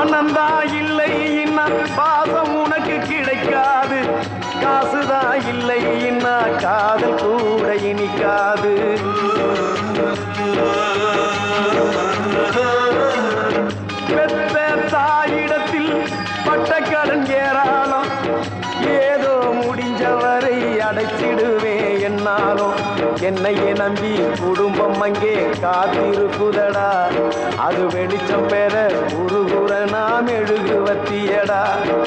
பணந்தா இல்லை இன்னா பாசம் உனக்கு கிடைக்காது, காசுதா இல்லை இன்னா காதல் கூட இனிக்காது. பெத்த தாயிடத்தில் பட்டக்கடன் ஏராளம், ஏதோ முடிஞ்சவரை அடைச்சிடுவே என்னாலும். என்னையே நம்பி குடும்பம் அங்கே காத்திருக்குதடா, அது வெளிச்சம் பெற குறுகுற நாம் எழுகுவத்தியடா.